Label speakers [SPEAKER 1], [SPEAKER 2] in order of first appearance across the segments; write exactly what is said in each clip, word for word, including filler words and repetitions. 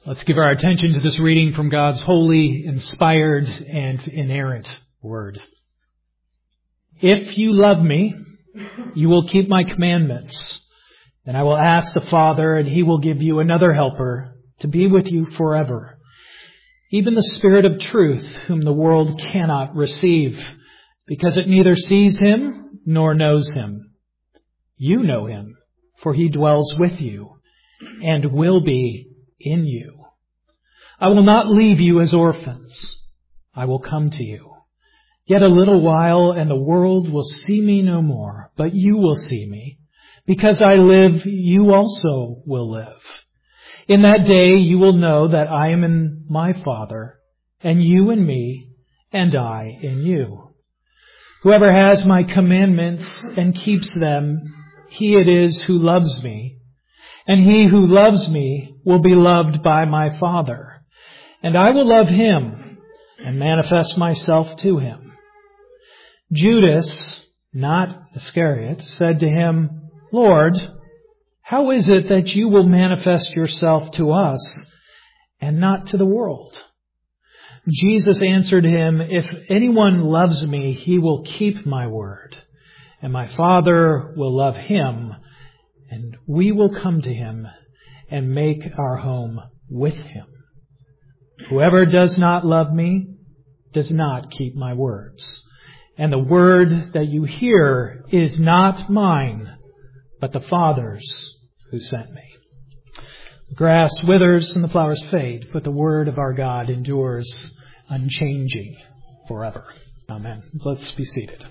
[SPEAKER 1] Let's give our attention to this reading from God's holy, inspired, and inerrant Word. If you love me, you will keep my commandments, and I will ask the Father, and He will give you another helper to be with you forever, even the Spirit of truth, whom the world cannot receive, because it neither sees Him nor knows Him. You know Him, for He dwells with you and will be in you. I will not leave you as orphans. I will come to you. Yet a little while, and the world will see me no more, but you will see me. Because I live, you also will live. In that day you will know that I am in my Father, and you in me, and I in you. Whoever has my commandments and keeps them, he it is who loves me. And he who loves me will be loved by my Father. And I will love him and manifest myself to him. Judas, not Iscariot, said to him, Lord, how is it that you will manifest yourself to us and not to the world? Jesus answered him, If anyone loves me, he will keep my word, and my Father will love him, and we will come to him and make our home with him. Whoever does not love me does not keep my words. And the word that you hear is not mine, but the Father's who sent me. The grass withers and the flowers fade, but the word of our God endures unchanging forever. Amen. Let's be seated.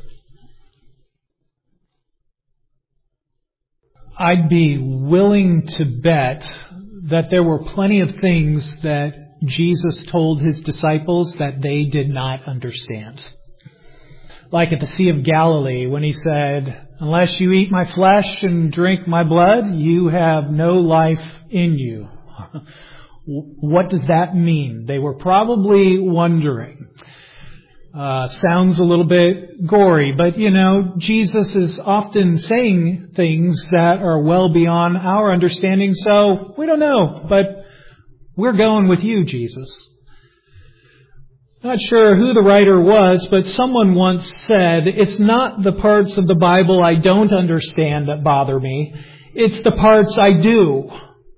[SPEAKER 1] I'd be willing to bet that there were plenty of things that Jesus told His disciples that they did not understand. Like at the Sea of Galilee when He said, unless you eat my flesh and drink my blood, you have no life in you. What does that mean? They were probably wondering. Uh, sounds a little bit gory, but you know, Jesus is often saying things that are well beyond our understanding, so we don't know, but we're going with you, Jesus. Not sure who the writer was, but someone once said, it's not the parts of the Bible I don't understand that bother me, it's the parts I do.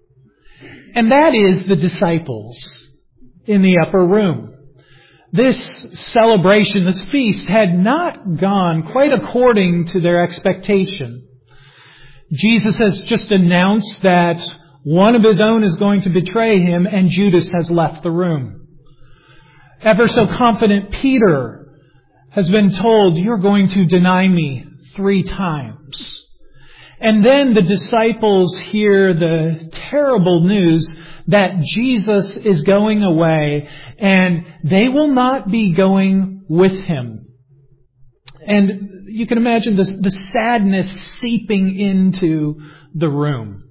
[SPEAKER 1] And that is the disciples in the upper room. This celebration, this feast, had not gone quite according to their expectation. Jesus has just announced that one of His own is going to betray Him, and Judas has left the room. Ever so confident Peter has been told, you're going to deny me three times. And then the disciples hear the terrible news that Jesus is going away, and they will not be going with Him. And you can imagine the, the sadness seeping into the room.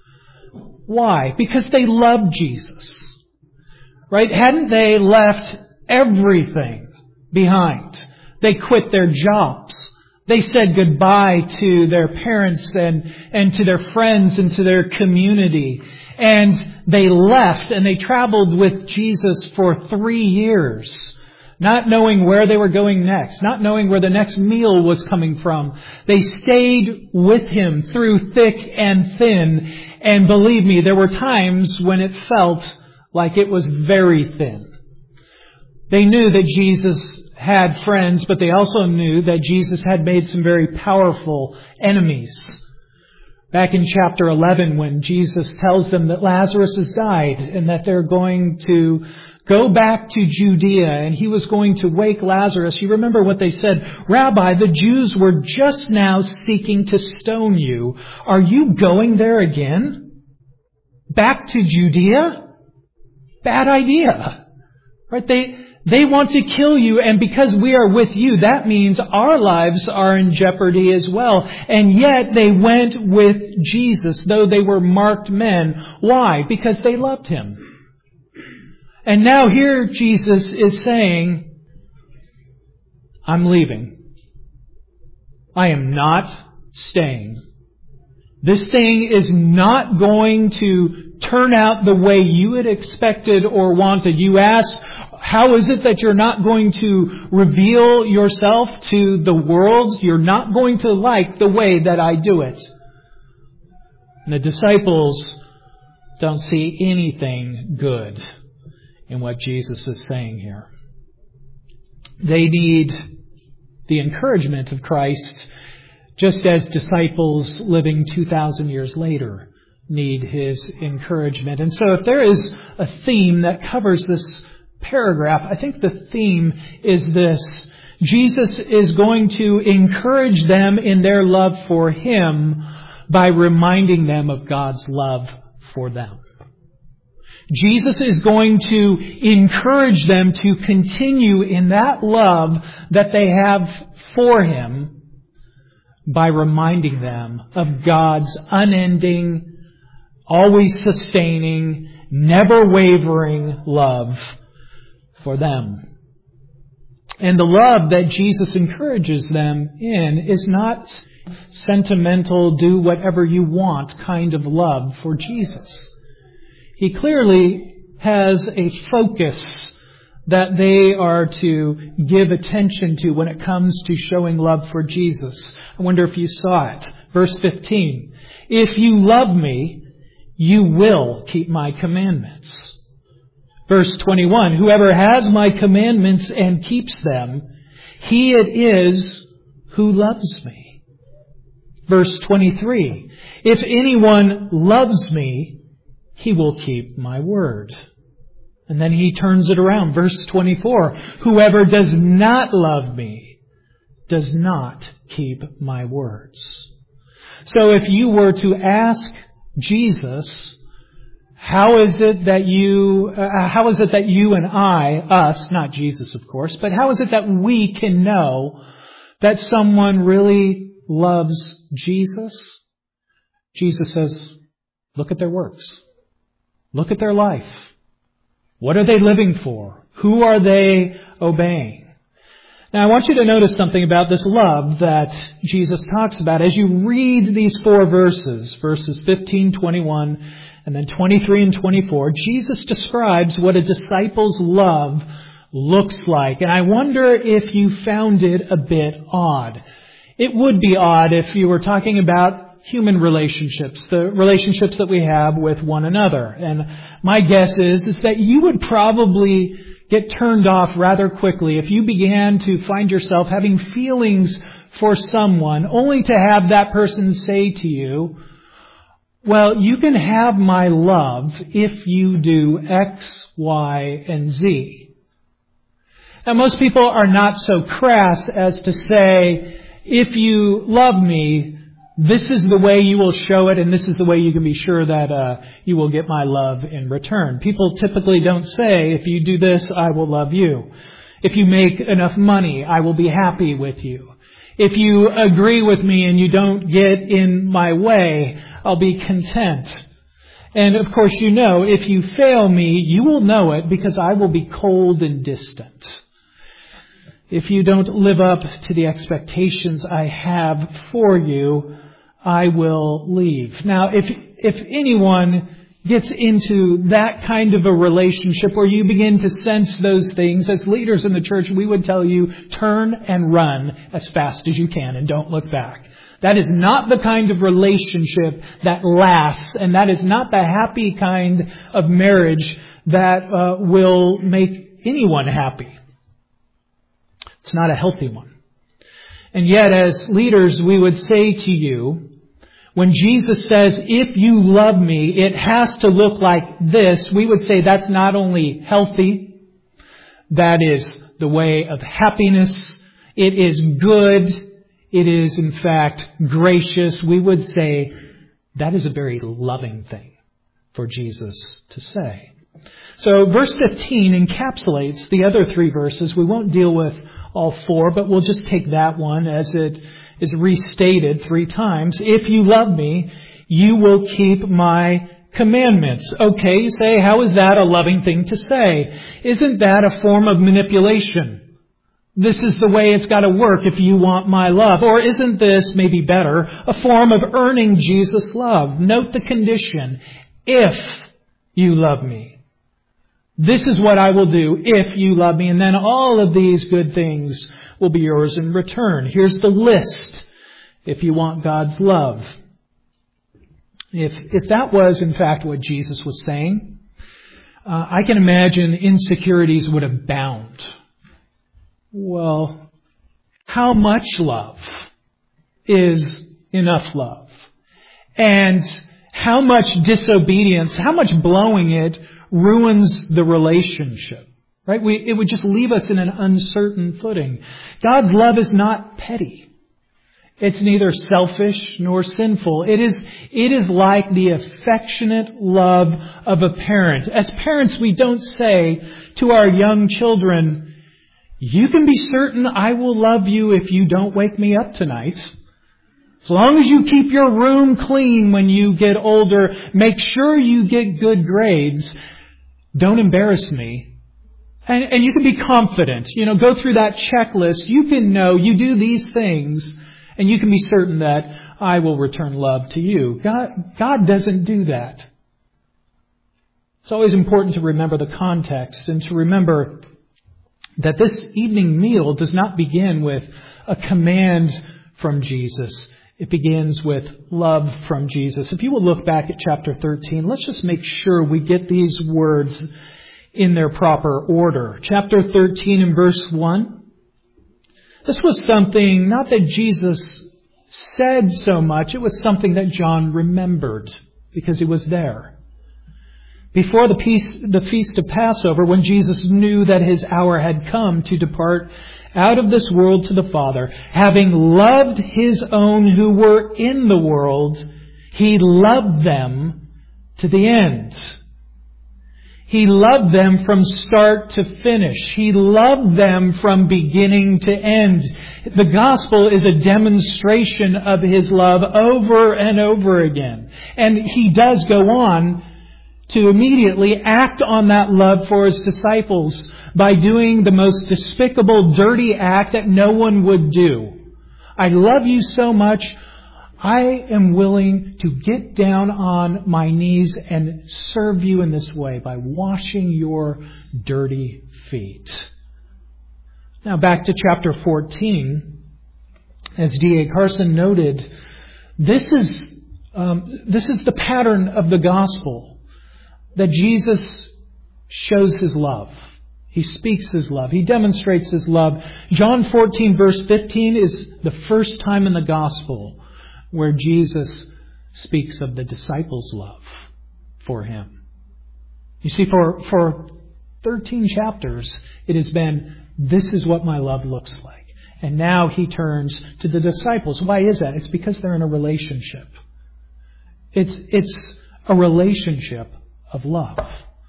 [SPEAKER 1] Why? Because they loved Jesus. Right? Hadn't they left everything behind? They quit their jobs. They said goodbye to their parents and, and to their friends and to their community. And they left and they traveled with Jesus for three years, not knowing where they were going next, not knowing where the next meal was coming from. They stayed with Him through thick and thin. And believe me, there were times when it felt like it was very thin. They knew that Jesus had friends, but they also knew that Jesus had made some very powerful enemies. Back in chapter eleven, when Jesus tells them that Lazarus has died and that they're going to go back to Judea and He was going to wake Lazarus, you remember what they said, Rabbi, the Jews were just now seeking to stone you. Are you going there again? Back to Judea? Bad idea. Right? They, they want to kill you, and because we are with you, that means our lives are in jeopardy as well. And yet they went with Jesus, though they were marked men. Why? Because they loved Him. And now here Jesus is saying, I'm leaving. I am not staying. This thing is not going to turn out the way you had expected or wanted. You ask, how is it that you're not going to reveal yourself to the world? You're not going to like the way that I do it. And the disciples don't see anything good in what Jesus is saying here. They need the encouragement of Christ, just as disciples living two thousand years later need His encouragement. And so if there is a theme that covers this paragraph, I think the theme is this. Jesus is going to encourage them in their love for Him by reminding them of God's love for them. Jesus is going to encourage them to continue in that love that they have for Him by reminding them of God's unending, always sustaining, never wavering love for them. And the love that Jesus encourages them in is not sentimental, do whatever you want kind of love for Jesus. He clearly has a focus that they are to give attention to when it comes to showing love for Jesus. I wonder if you saw it. Verse fifteen. If you love me, you will keep my commandments. Verse twenty-one. Whoever has my commandments and keeps them, he it is who loves me. Verse twenty-three. If anyone loves me, he will keep my word. And then he turns it around. Verse twenty-four. Whoever does not love me does not keep my words. So if you were to ask Jesus, how is it that you, uh, how is it that you and I, us, not Jesus of course, but how is it that we can know that someone really loves Jesus? Jesus says, look at their works. Look at their life. What are they living for? Who are they obeying? Now I want you to notice something about this love that Jesus talks about. As you read these four verses, verses fifteen, twenty-one, and then twenty-three and twenty-four, Jesus describes what a disciple's love looks like. And I wonder if you found it a bit odd. It would be odd if you were talking about human relationships, the relationships that we have with one another. And my guess is, is that you would probably get turned off rather quickly if you began to find yourself having feelings for someone only to have that person say to you, well, you can have my love if you do X, Y, and Z. Now, most people are not so crass as to say, if you love me, this is the way you will show it, and this is the way you can be sure that uh, you will get my love in return. People typically don't say, if you do this, I will love you. If you make enough money, I will be happy with you. If you agree with me and you don't get in my way, I'll be content. And of course, you know, if you fail me, you will know it because I will be cold and distant. If you don't live up to the expectations I have for you, I will leave. Now, if if anyone gets into that kind of a relationship where you begin to sense those things, as leaders in the church, we would tell you, turn and run as fast as you can and don't look back. That is not the kind of relationship that lasts, and that is not the happy kind of marriage that uh, will make anyone happy. It's not a healthy one. And yet, as leaders, we would say to you, when Jesus says, if you love me, it has to look like this, we would say that's not only healthy, that is the way of happiness, it is good, it is in fact gracious. We would say that is a very loving thing for Jesus to say. So verse fifteen encapsulates the other three verses. We won't deal with all four, but we'll just take that one as it is restated three times. If you love me, you will keep my commandments. Okay, you say, how is that a loving thing to say? Isn't that a form of manipulation? This is the way it's got to work if you want my love. Or isn't this, maybe better, a form of earning Jesus' love? Note the condition. If you love me. This is what I will do if you love me. And then all of these good things will be yours in return. Here's the list if you want God's love. If, if that was, in fact, what Jesus was saying, uh, I can imagine insecurities would abound. Well, how much love is enough love? And how much disobedience, how much blowing it ruins the relationship, right? We, it would just leave us in an uncertain footing. God's love is not petty. It's neither selfish nor sinful. It is, it is like the affectionate love of a parent. As parents, we don't say to our young children, you can be certain I will love you if you don't wake me up tonight. As long as you keep your room clean when you get older, make sure you get good grades. Don't embarrass me. And, and you can be confident. You know, go through that checklist. You can know you do these things, and you can be certain that I will return love to you. God, God doesn't do that. It's always important to remember the context and to remember that this evening meal does not begin with a command from Jesus. It begins with love from Jesus. If you will look back at chapter thirteen, let's just make sure we get these words in their proper order. Chapter thirteen and verse one. This was something, not that Jesus said so much, it was something that John remembered because he was there. Before the, peace, the feast of Passover, when Jesus knew that his hour had come to depart out of this world to the Father, having loved his own who were in the world, he loved them to the end. He loved them from start to finish. He loved them from beginning to end. The gospel is a demonstration of his love over and over again. And he does go on to immediately act on that love for his disciples by doing the most despicable, dirty act that no one would do. I love you so much, I am willing to get down on my knees and serve you in this way by washing your dirty feet. Now back to chapter fourteen. As D A Carson noted, this is, um, this is the pattern of the gospel. That Jesus shows his love. He speaks his love. He demonstrates his love. John fourteen verse fifteen is the first time in the gospel where Jesus speaks of the disciples' love for him. You see, for, for thirteen chapters, it has been, this is what my love looks like. And now he turns to the disciples. Why is that? It's because they're in a relationship. It's, it's a relationship of love.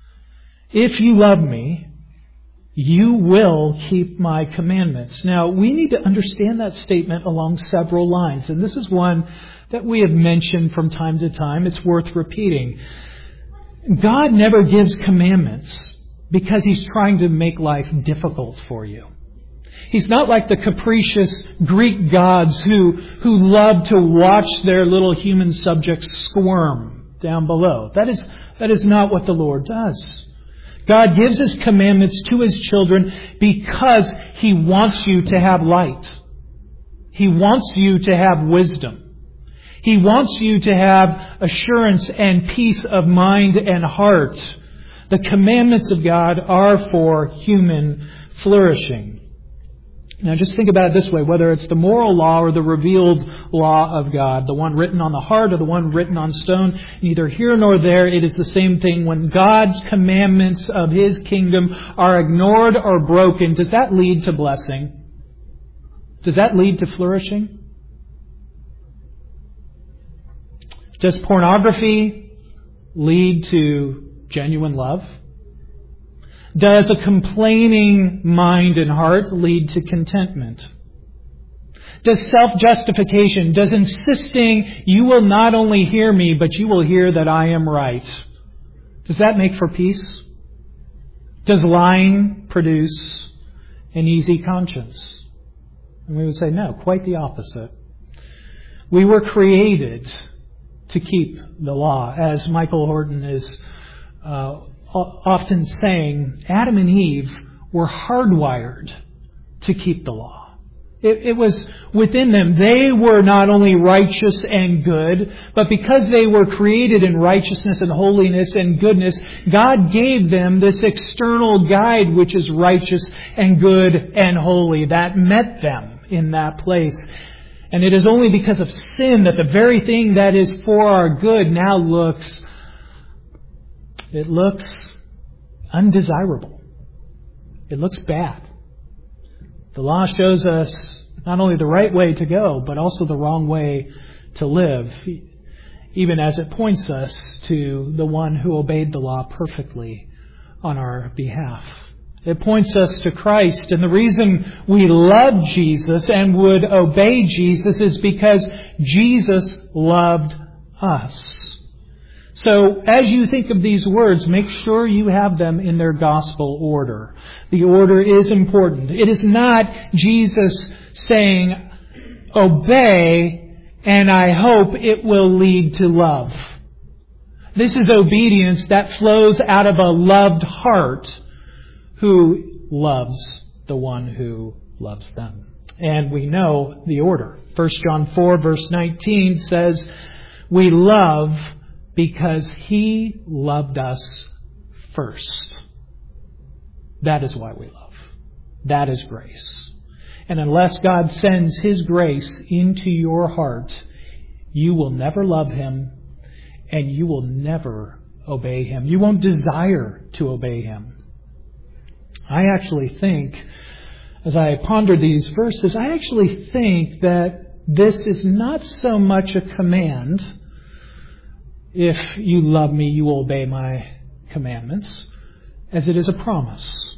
[SPEAKER 1] If you love me, you will keep my commandments. Now, we need to understand that statement along several lines. And this is one that we have mentioned from time to time. It's worth repeating. God never gives commandments because He's trying to make life difficult for you. He's not like the capricious Greek gods who, who love to watch their little human subjects squirm down below. That is, that is not what the Lord does. God gives His commandments to His children because He wants you to have light. He wants you to have wisdom. He wants you to have assurance and peace of mind and heart. The commandments of God are for human flourishing. Now just think about it this way, whether it's the moral law or the revealed law of God, the one written on the heart or the one written on stone, neither here nor there, it is the same thing. When God's commandments of His kingdom are ignored or broken, does that lead to blessing? Does that lead to flourishing? Does pornography lead to genuine love? Does a complaining mind and heart lead to contentment? Does self-justification, does insisting you will not only hear me, but you will hear that I am right, does that make for peace? Does lying produce an easy conscience? And we would say, no, quite the opposite. We were created to keep the law, as Michael Horton is uh, often saying Adam and Eve were hardwired to keep the law. It, it was within them. They were not only righteous and good, but because they were created in righteousness and holiness and goodness, God gave them this external guide which is righteous and good and holy. That met them in that place. And it is only because of sin that the very thing that is for our good now looks, it looks undesirable. It looks bad. The law shows us not only the right way to go, but also the wrong way to live, even as it points us to the one who obeyed the law perfectly on our behalf. It points us to Christ, and the reason we love Jesus and would obey Jesus is because Jesus loved us. So, as you think of these words, make sure you have them in their gospel order. The order is important. It is not Jesus saying, obey, and I hope it will lead to love. This is obedience that flows out of a loved heart who loves the one who loves them. And we know the order. First John four verse nineteen says, we love because He loved us first. That is why we love. That is grace. And unless God sends His grace into your heart, you will never love Him and you will never obey Him. You won't desire to obey Him. I actually think, as I ponder these verses, I actually think that this is not so much a command. If you love me, you will obey my commandments, as it is a promise.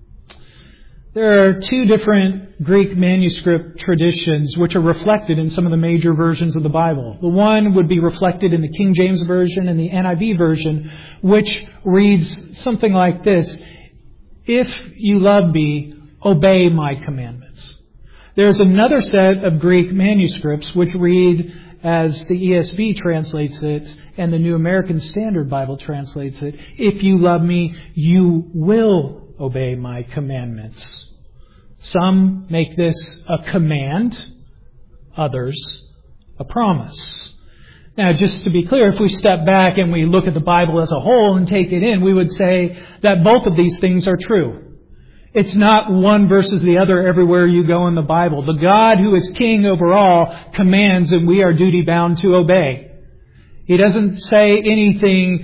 [SPEAKER 1] There are two different Greek manuscript traditions which are reflected in some of the major versions of the Bible. The one would be reflected in the King James Version and the N I V version, which reads something like this: if you love me, obey my commandments. There's another set of Greek manuscripts which read, as the E S V translates it and the New American Standard Bible translates it, if you love me, you will obey my commandments. Some make this a command, others a promise. Now, just to be clear, if we step back and we look at the Bible as a whole and take it in, we would say that both of these things are true. It's not one versus the other everywhere you go in the Bible. The God who is king over all commands, and we are duty bound to obey. He doesn't say anything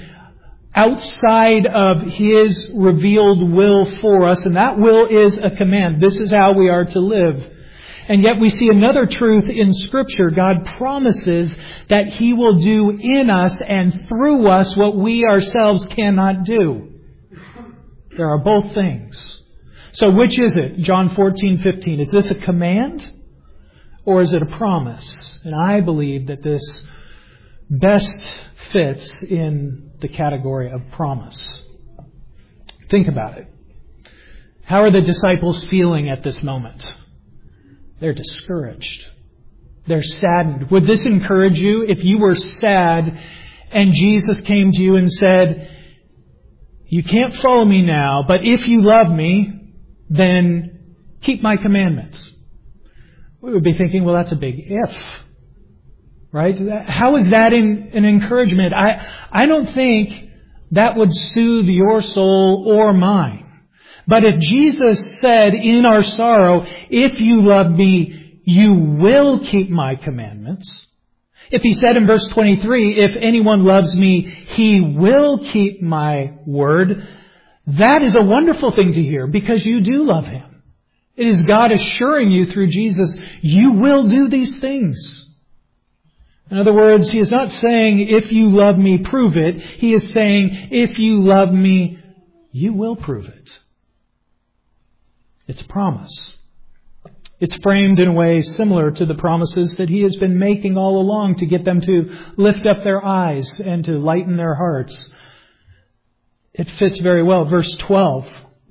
[SPEAKER 1] outside of His revealed will for us, and that will is a command. This is how we are to live. And yet we see another truth in Scripture. God promises that He will do in us and through us what we ourselves cannot do. There are both things. So which is it? John fourteen fifteen. Is this a command or is it a promise? And I believe that this best fits in the category of promise. Think about it. How are the disciples feeling at this moment? They're discouraged. They're saddened. Would this encourage you if you were sad and Jesus came to you and said, you can't follow me now, but if you love me, then keep my commandments? We would be thinking, well, that's a big if. Right? How is that in, an encouragement? I, I don't think that would soothe your soul or mine. But if Jesus said in our sorrow, if you love me, you will keep my commandments. If He said in verse twenty-three, if anyone loves me, he will keep my word. That is a wonderful thing to hear because you do love Him. It is God assuring you through Jesus, you will do these things. In other words, He is not saying, if you love me, prove it. He is saying, if you love me, you will prove it. It's a promise. It's framed in a way similar to the promises that He has been making all along to get them to lift up their eyes and to lighten their hearts. It fits very well. Verse twelve.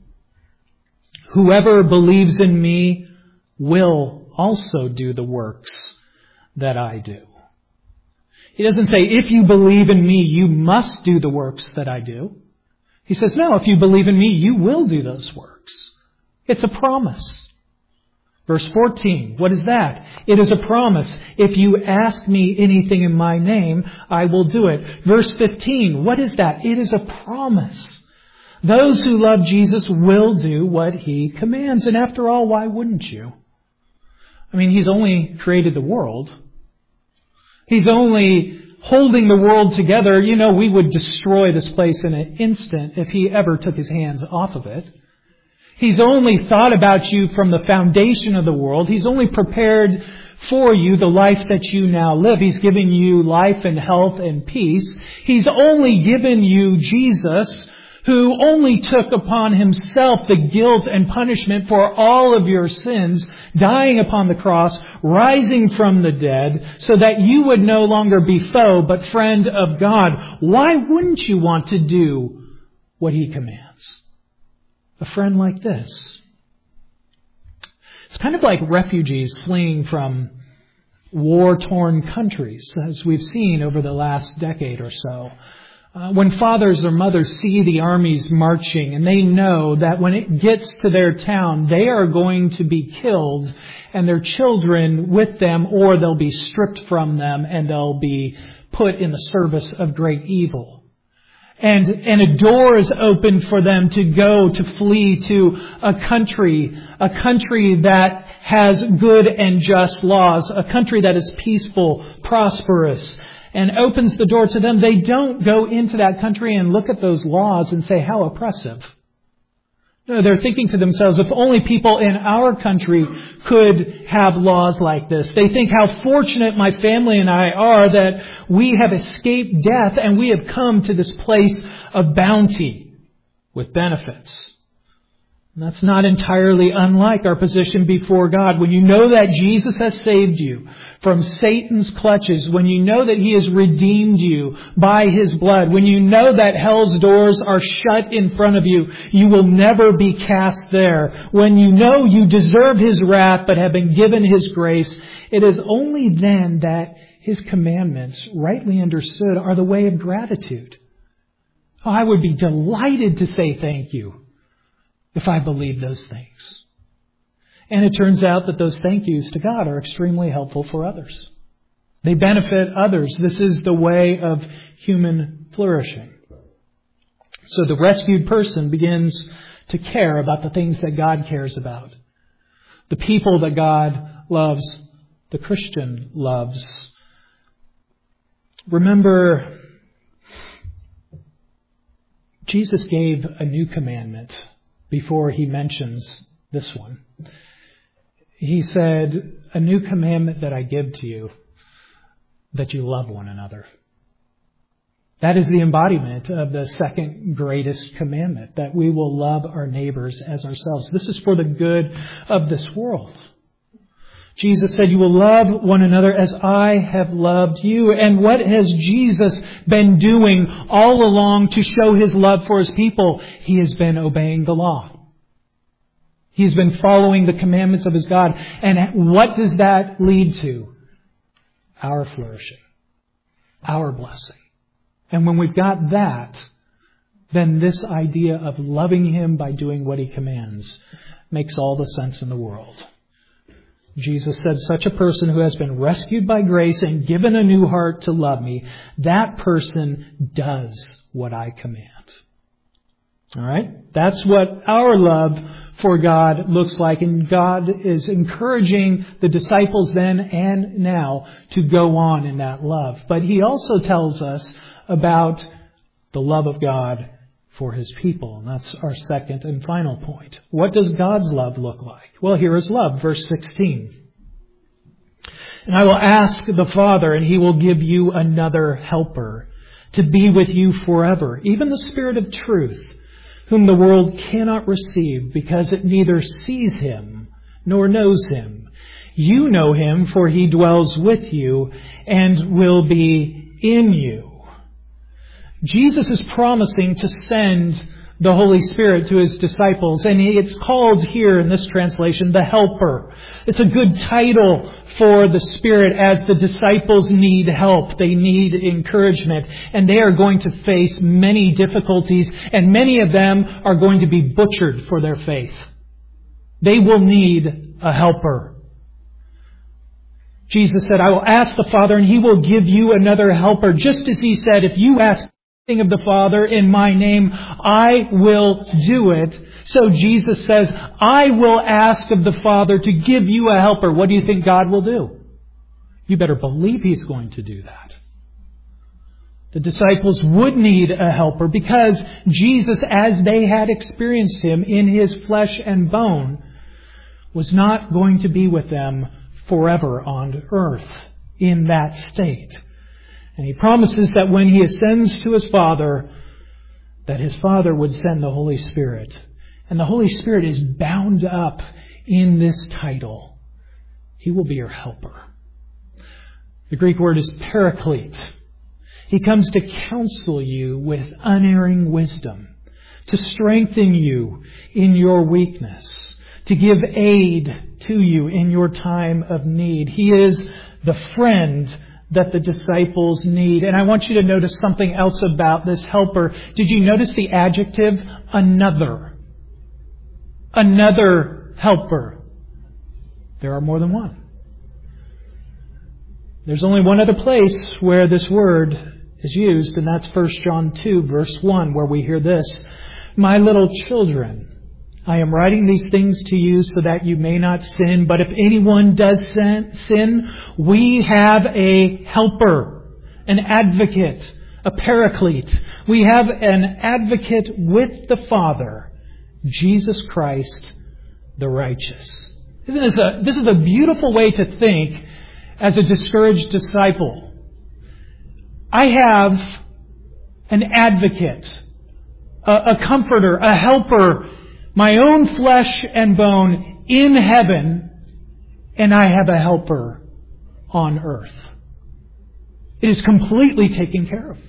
[SPEAKER 1] Whoever believes in me will also do the works that I do. He doesn't say, if you believe in me, you must do the works that I do. He says, no, if you believe in me, you will do those works. It's a promise. Verse fourteen, what is that? It is a promise. If you ask me anything in my name, I will do it. Verse fifteen, what is that? It is a promise. Those who love Jesus will do what He commands. And after all, why wouldn't you? I mean, He's only created the world. He's only holding the world together. You know, we would destroy this place in an instant if He ever took His hands off of it. He's only thought about you from the foundation of the world. He's only prepared for you the life that you now live. He's given you life and health and peace. He's only given you Jesus, who only took upon Himself the guilt and punishment for all of your sins, dying upon the cross, rising from the dead, so that you would no longer be foe, but friend of God. Why wouldn't you want to do what He commands? A friend like this. It's kind of like refugees fleeing from war-torn countries, as we've seen over the last decade or so. Uh, when fathers or mothers see the armies marching and they know that when it gets to their town, they are going to be killed and their children with them, or they'll be stripped from them and they'll be put in the service of great evil. And, and a door is open for them to go, to flee to a country, a country that has good and just laws, a country that is peaceful, prosperous, and opens the door to them. They don't go into that country and look at those laws and say, how oppressive. No, they're thinking to themselves, if only people in our country could have laws like this. They think how fortunate my family and I are that we have escaped death and we have come to this place of bounty with benefits. And that's not entirely unlike our position before God. When you know that Jesus has saved you from Satan's clutches, when you know that He has redeemed you by His blood, when you know that hell's doors are shut in front of you, you will never be cast there. When you know you deserve His wrath but have been given His grace, it is only then that His commandments, rightly understood, are the way of gratitude. Oh, I would be delighted to say thank you if I believe those things. And it turns out that those thank yous to God are extremely helpful for others. They benefit others. This is the way of human flourishing. So the rescued person begins to care about the things that God cares about. The people that God loves, the Christian loves. Remember, Jesus gave a new commandment before He mentions this one. He said, a new commandment that I give to you, that you love one another. That is the embodiment of the second greatest commandment, that we will love our neighbors as ourselves. This is for the good of this world. Jesus said, you will love one another as I have loved you. And what has Jesus been doing all along to show His love for His people? He has been obeying the law. He's been following the commandments of His God. And what does that lead to? Our flourishing. Our blessing. And when we've got that, then this idea of loving Him by doing what He commands makes all the sense in the world. Jesus said, such a person who has been rescued by grace and given a new heart to love me, that person does what I command. All right? That's what our love for God looks like. And God is encouraging the disciples then and now to go on in that love. But He also tells us about the love of God for His people. And that's our second and final point. What does God's love look like? Well, here is love. Verse sixteen. And I will ask the Father, and He will give you another helper to be with you forever, even the Spirit of truth, whom the world cannot receive because it neither sees Him nor knows Him. You know Him, for He dwells with you and will be in you. Jesus is promising to send the Holy Spirit to His disciples. And it's called here in this translation, the Helper. It's a good title for the Spirit as the disciples need help. They need encouragement. And they are going to face many difficulties. And many of them are going to be butchered for their faith. They will need a helper. Jesus said, I will ask the Father and He will give you another helper. Just as He said, if you ask of the Father in my name, I will do it. So Jesus says, I will ask of the Father to give you a helper. What do you think God will do? You better believe He's going to do that. The disciples would need a helper because Jesus, as they had experienced Him in His flesh and bone, was not going to be with them forever on earth in that state. And He promises that when He ascends to His Father, that His Father would send the Holy Spirit. And the Holy Spirit is bound up in this title. He will be your helper. The Greek word is paraclete. He comes to counsel you with unerring wisdom, to strengthen you in your weakness, to give aid to you in your time of need. He is the friend that the disciples need. And I want you to notice something else about this helper. Did you notice the adjective another? Another helper. There are more than one. There's only one other place where this word is used, and that's First John two, verse one, where we hear this. My little children, I am writing these things to you so that you may not sin. But if anyone does sin, we have a helper, an advocate, a paraclete. We have an advocate with the Father, Jesus Christ, the righteous. Isn't this a, this is a beautiful way to think as a discouraged disciple. I have an advocate, a, a comforter, a helper, my own flesh and bone in heaven, and I have a helper on earth. It is completely taken care of.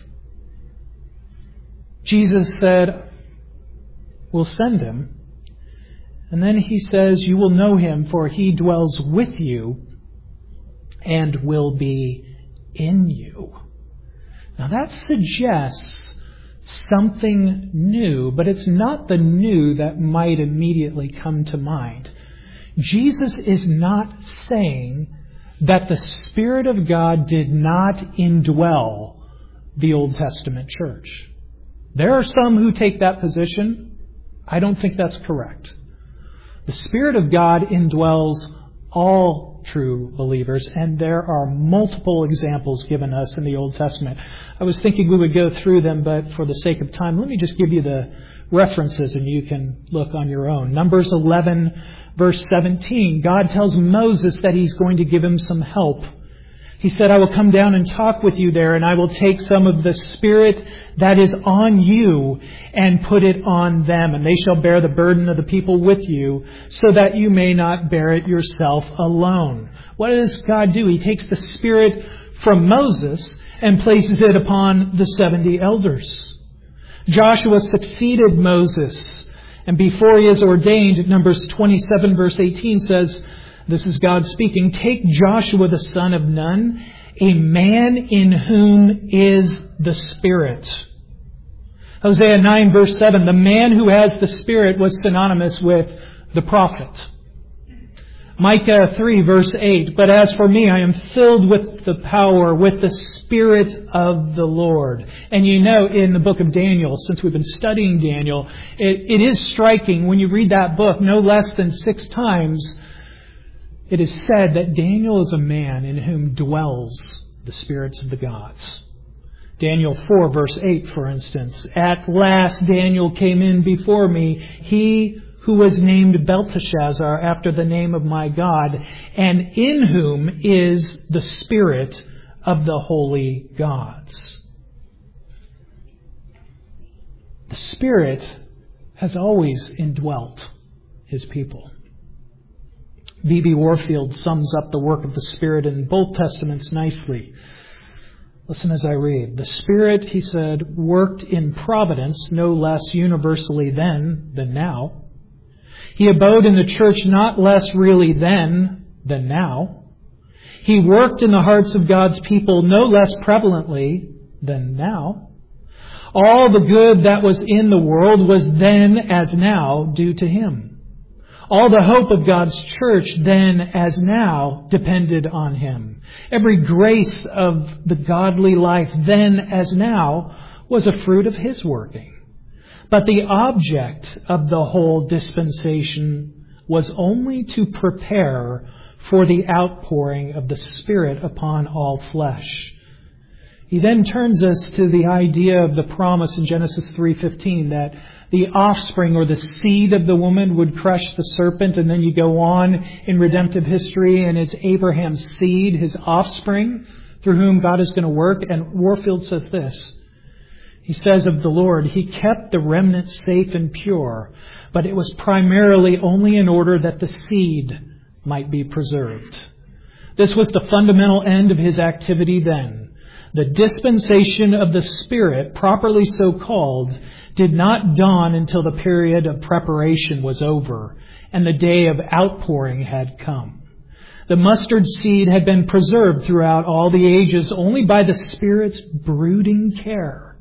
[SPEAKER 1] Jesus said, we'll send Him. And then He says, you will know Him, for He dwells with you and will be in you. Now that suggests something new, but it's not the new that might immediately come to mind. Jesus is not saying that the Spirit of God did not indwell the Old Testament church. There are some who take that position. I don't think that's correct. The Spirit of God indwells all true believers, and there are multiple examples given us in the Old Testament. I was thinking we would go through them, but for the sake of time, let me just give you the references and you can look on your own. Numbers eleven, verse seventeen. God tells Moses that He's going to give him some help. He said, I will come down and talk with you there, and I will take some of the Spirit that is on you and put it on them, and they shall bear the burden of the people with you, so that you may not bear it yourself alone. What does God do? He takes the Spirit from Moses and places it upon the seventy elders. Joshua succeeded Moses, and before he is ordained, Numbers twenty-seven, verse eighteen says, this is God speaking, take Joshua the son of Nun, a man in whom is the Spirit. Hosea nine, verse seven, the man who has the Spirit was synonymous with the prophet. Micah three, verse eight, but as for me, I am filled with the power, with the Spirit of the Lord. And you know, in the book of Daniel, since we've been studying Daniel, it, it is striking when you read that book, no less than six times, it is said that Daniel is a man in whom dwells the spirits of the gods. Daniel four, verse eight, for instance. At last Daniel came in before me, he who was named Belteshazzar after the name of my God, and in whom is the Spirit of the holy gods. The Spirit has always indwelt His people. B B Warfield sums up the work of the Spirit in both Testaments nicely. Listen as I read. The Spirit, he said, worked in providence no less universally then than now. He abode in the church not less really then than now. He worked in the hearts of God's people no less prevalently than now. All the good that was in the world was then as now due to Him. All the hope of God's church then as now depended on Him. Every grace of the godly life then as now was a fruit of His working. But the object of the whole dispensation was only to prepare for the outpouring of the Spirit upon all flesh. He then turns us to the idea of the promise in Genesis three fifteen that the offspring or the seed of the woman would crush the serpent, and then you go on in redemptive history and it's Abraham's seed, his offspring, through whom God is going to work. And Warfield says this. He says of the Lord, He kept the remnant safe and pure, but it was primarily only in order that the seed might be preserved. This was the fundamental end of His activity then. The dispensation of the Spirit, properly so called, did not dawn until the period of preparation was over and the day of outpouring had come. The mustard seed had been preserved throughout all the ages only by the Spirit's brooding care.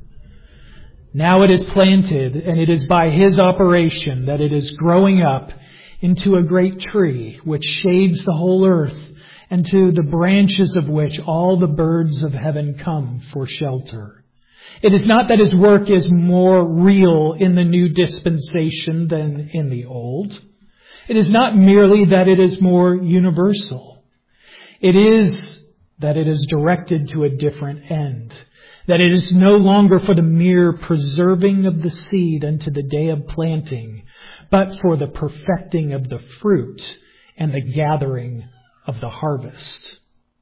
[SPEAKER 1] Now it is planted, and it is by His operation that it is growing up into a great tree which shades the whole earth, and to the branches of which all the birds of heaven come for shelter. It is not that His work is more real in the new dispensation than in the old. It is not merely that it is more universal. It is that it is directed to a different end. That it is no longer for the mere preserving of the seed unto the day of planting, but for the perfecting of the fruit and the gathering of the harvest.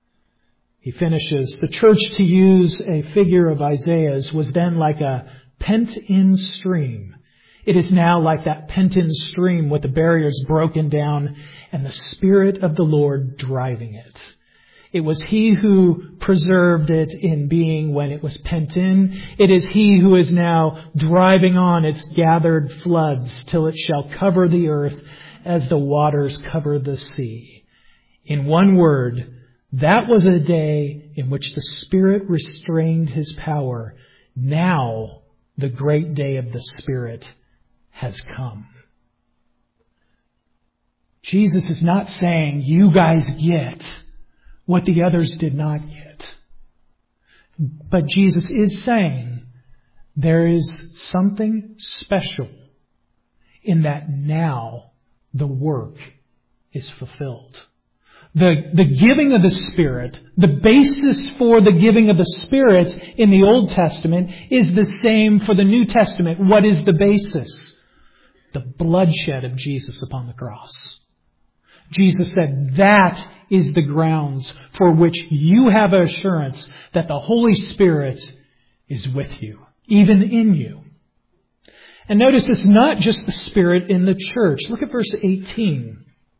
[SPEAKER 1] He finishes, the church, to use a figure of Isaiah's, was then like a pent-in stream. It is now like that pent-in stream with the barriers broken down and the Spirit of the Lord driving it. It was He who preserved it in being when it was pent in. It is He who is now driving on its gathered floods till it shall cover the earth as the waters cover the sea. In one word, that was a day in which the Spirit restrained His power. Now the great day of the Spirit has come. Jesus is not saying, you guys get what the others did not get. But Jesus is saying there is something special in that now the work is fulfilled. The, the giving of the Spirit, the basis for the giving of the Spirit in the Old Testament is the same for the New Testament. What is the basis? The bloodshed of Jesus upon the cross. Jesus said that is the grounds for which you have assurance that the Holy Spirit is with you, even in you. And notice it's not just the Spirit in the church. Look at verse eighteen.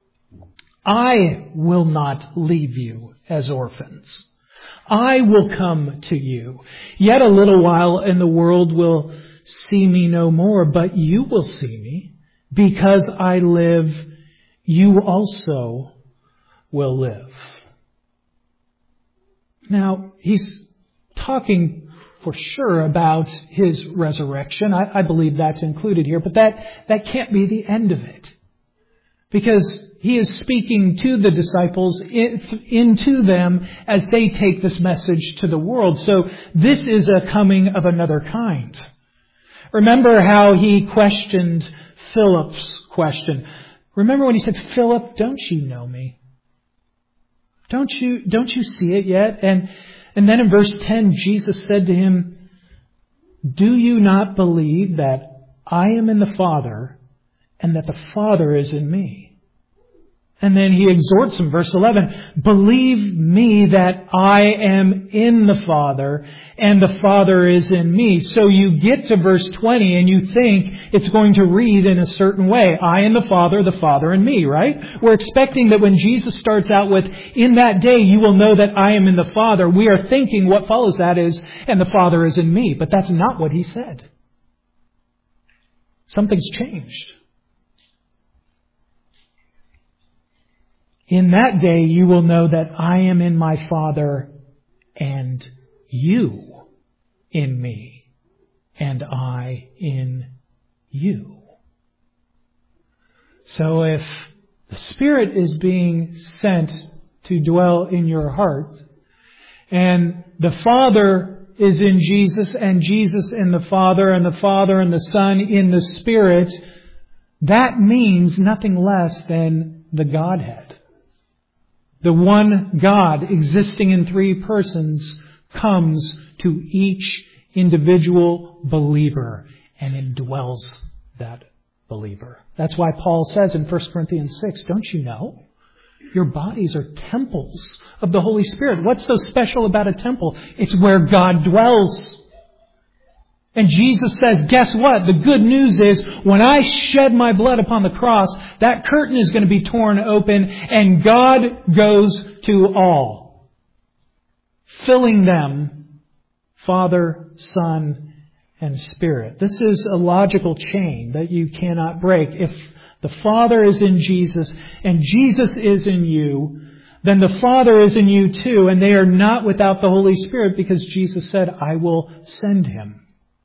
[SPEAKER 1] I will not leave you as orphans. I will come to you. Yet a little while and the world will see me no more, but you will see me. Because I live, you also will live. Now, he's talking for sure about His resurrection. I, I believe that's included here, but that, that can't be the end of it. Because He is speaking to the disciples, into them, as they take this message to the world. So this is a coming of another kind. Remember how He questioned Philip's question. Remember when He said, Philip, don't you know me? Don't you, don't you see it yet? And, and then in verse ten, Jesus said to him, do you not believe that I am in the Father and that the Father is in me? And then he exhorts them, verse eleven, believe me that I am in the Father and the Father is in me. So you get to verse twenty and you think it's going to read in a certain way. I and the Father, the Father and me, right? We're expecting that when Jesus starts out with, in that day you will know that I am in the Father, we are thinking what follows that is, and the Father is in me. But that's not what he said. Something's changed. In that day you will know that I am in my Father and you in me and I in you. So if the Spirit is being sent to dwell in your heart and the Father is in Jesus and Jesus in the Father and the Father and the Son in the Spirit, that means nothing less than the Godhead. The one God existing in three persons comes to each individual believer and indwells that believer. That's why Paul says in First Corinthians six, don't you know? Your bodies are temples of the Holy Spirit. What's so special about a temple? It's where God dwells. And Jesus says, guess what? The good news is when I shed my blood upon the cross, that curtain is going to be torn open and God goes to all, filling them, Father, Son, and Spirit. This is a logical chain that you cannot break. If the Father is in Jesus and Jesus is in you, then the Father is in you too, and they are not without the Holy Spirit because Jesus said, I will send Him.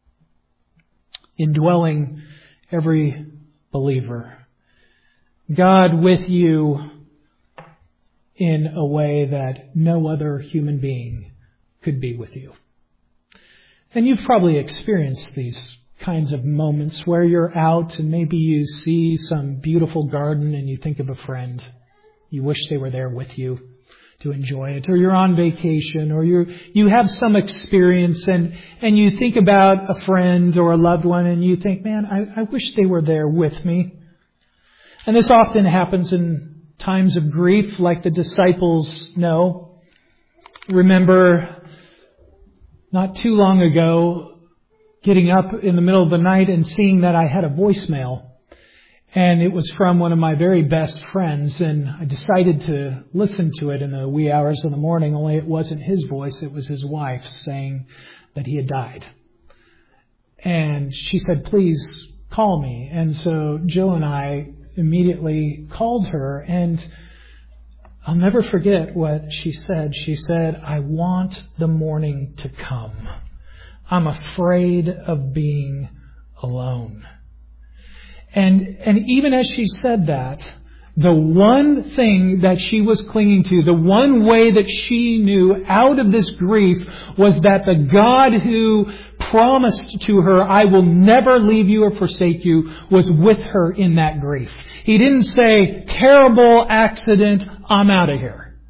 [SPEAKER 1] Indwelling every believer. God with you in a way that no other human being could be with you. And you've probably experienced these kinds of moments where you're out and maybe you see some beautiful garden and you think of a friend. You wish they were there with you to enjoy it, or you're on vacation, or you you have some experience and, and you think about a friend or a loved one and you think, man, I, I wish they were there with me. And this often happens in times of grief, like the disciples know. Remember, not too long ago, getting up in the middle of the night and seeing that I had a voicemail. And it was from one of my very best friends, and I decided to listen to it in the wee hours of the morning, only it wasn't his voice, it was his wife saying that he had died. And she said, please call me. And so Jill and I immediately called her, and I'll never forget what she said. She said, I want the morning to come. I'm afraid of being alone. And and even as she said that, the one thing that she was clinging to, the one way that she knew out of this grief was that the God who promised to her, I will never leave you or forsake you, was with her in that grief. He didn't say, terrible accident, I'm out of here.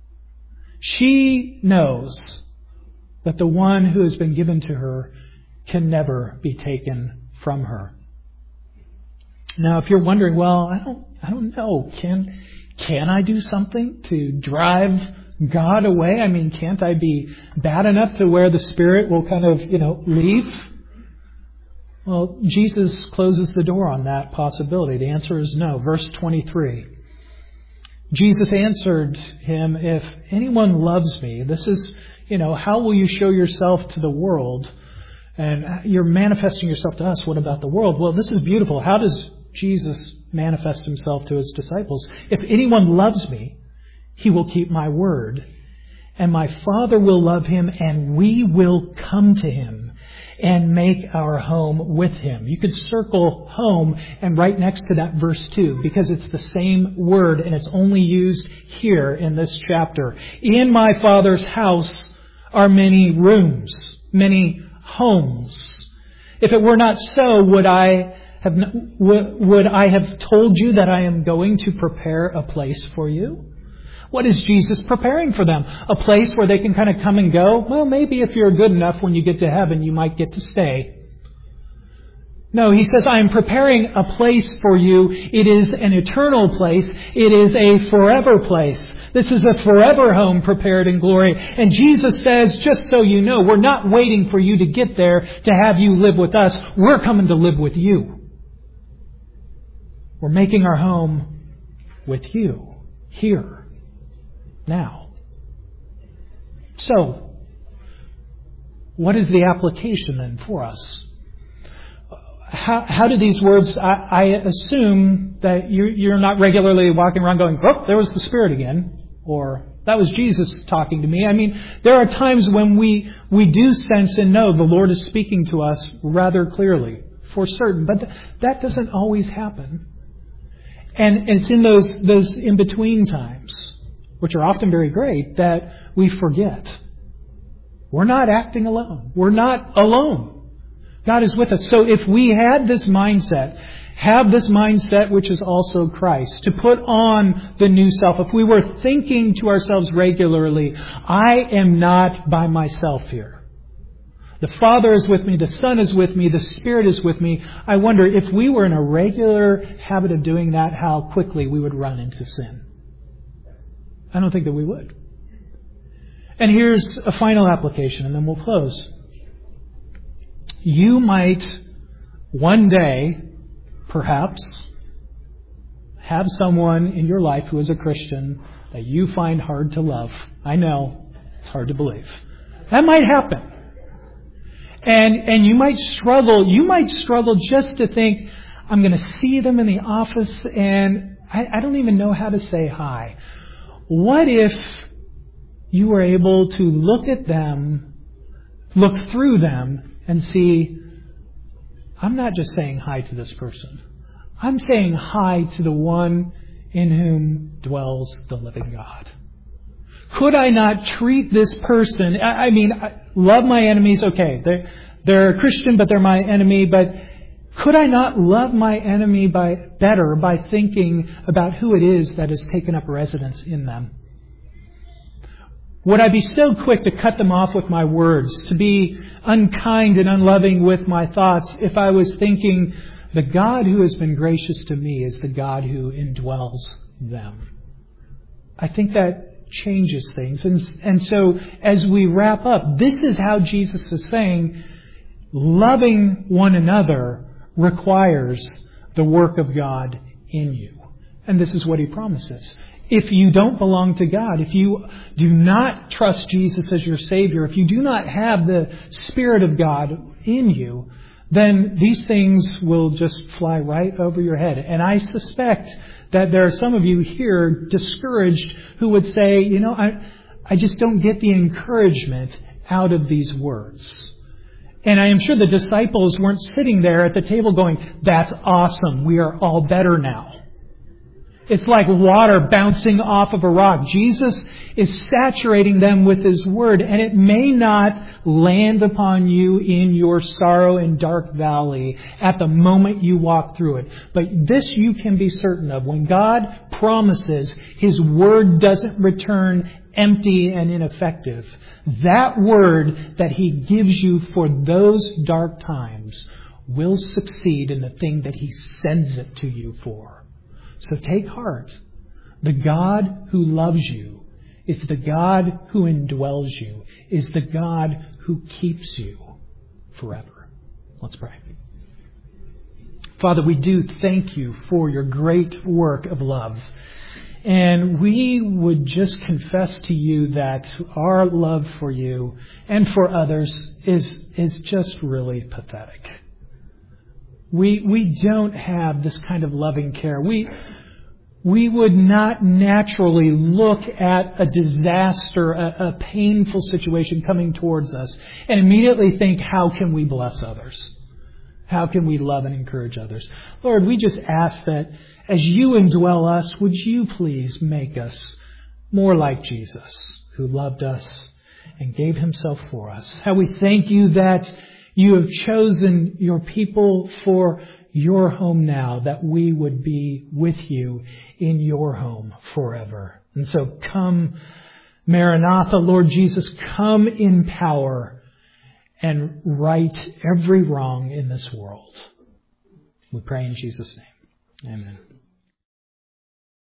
[SPEAKER 1] She knows that the one who has been given to her can never be taken from her. Now, if you're wondering, well, I don't, I don't know, can, can I do something to drive God away? I mean, can't I be bad enough to where the Spirit will kind of, you know, leave? Well, Jesus closes the door on that possibility. The answer is no. Verse twenty-three. Jesus answered him, if anyone loves me, this is, you know, how will you show yourself to the world? And you're manifesting yourself to us. What about the world? Well, this is beautiful. How does Jesus manifest himself to his disciples? If anyone loves me, he will keep my word, and my Father will love him, and we will come to him and make our home with him. You could circle home and right next to that verse two, because it's the same word and it's only used here in this chapter. In my Father's house are many rooms, many homes. If it were not so, would I have would I have told you that I am going to prepare a place for you? What is Jesus preparing for them? A place where they can kind of come and go? Well, maybe if you're good enough when you get to heaven, you might get to stay. No, he says, I am preparing a place for you. It is an eternal place. It is a forever place. This is a forever home prepared in glory. And Jesus says, just so you know, we're not waiting for you to get there to have you live with us. We're coming to live with you. We're making our home with you, here, now. So, what is the application then for us? How, how do these words, I, I assume that you're, you're not regularly walking around going, oh, there was the Spirit again, or that was Jesus talking to me. I mean, there are times when we, we do sense and know the Lord is speaking to us rather clearly, for certain, but th- that doesn't always happen. And it's in those, those in-between times, which are often very great, that we forget. We're not acting alone. We're not alone. God is with us. So if we had this mindset, have this mindset which is also Christ, to put on the new self, if we were thinking to ourselves regularly, I am not by myself here. The Father is with me, the Son is with me, the Spirit is with me. I wonder if we were in a regular habit of doing that, how quickly we would run into sin. I don't think that we would. And here's a final application, and then we'll close. You might one day, perhaps, have someone in your life who is a Christian that you find hard to love. I know, it's hard to believe. That might happen. And and you might struggle, you might struggle just to think, I'm going to see them in the office and I, I don't even know how to say hi. What if you were able to look at them, look through them, and see, I'm not just saying hi to this person. I'm saying hi to the one in whom dwells the living God. Could I not treat this person, I, I mean, I love my enemies, okay, they're, they're a Christian, but they're my enemy, but could I not love my enemy by better by thinking about who it is that has taken up residence in them? Would I be so quick to cut them off with my words, to be unkind and unloving with my thoughts if I was thinking the God who has been gracious to me is the God who indwells them? I think that changes things. And, and so as we wrap up, this is how Jesus is saying loving one another requires the work of God in you. And this is what He promises. If you don't belong to God, if you do not trust Jesus as your Savior, if you do not have the Spirit of God in you, then these things will just fly right over your head. And I suspect that there are some of you here discouraged who would say, you know, I, I just don't get the encouragement out of these words. And I am sure the disciples weren't sitting there at the table going, that's awesome, we are all better now. It's like water bouncing off of a rock. Jesus is saturating them with His Word, and it may not land upon you in your sorrow and dark valley at the moment you walk through it. But this you can be certain of. When God promises, His Word doesn't return empty and ineffective. That Word that He gives you for those dark times will succeed in the thing that He sends it to you for. So take heart. The God who loves you is the God who indwells you, is the God who keeps you forever. Let's pray. Father, we do thank You for Your great work of love. And we would just confess to You that our love for You and for others is, is just really pathetic. We we don't have this kind of loving care. We we would not naturally look at a disaster, a, a painful situation coming towards us and immediately think, how can we bless others? How can we love and encourage others? Lord, we just ask that as You indwell us, would You please make us more like Jesus, who loved us and gave Himself for us. How we thank You that You have chosen Your people for Your home now, that we would be with You in Your home forever. And so come, Maranatha, Lord Jesus, come in power and right every wrong in this world. We pray in Jesus' name. Amen.